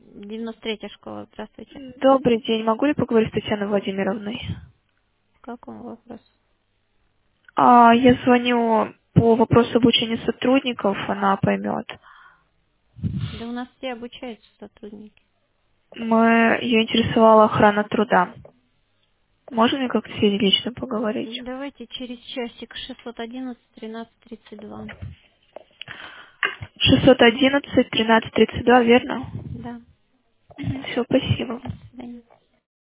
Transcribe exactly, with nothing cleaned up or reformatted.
девяносто третья школа, здравствуйте. Добрый день. Могу ли поговорить с Татьяной Владимировной? В каком вопросе? А, я звоню по вопросу обучения сотрудников, она поймет. Да у нас все обучаются сотрудники. Мы, ее интересовала охрана труда. Можно мне как-то с ней лично поговорить? Давайте через часик шестьсот одиннадцать тринадцать тридцать два. шестьсот одиннадцать тринадцать тридцать два, верно? Да, Все, спасибо. до свидания.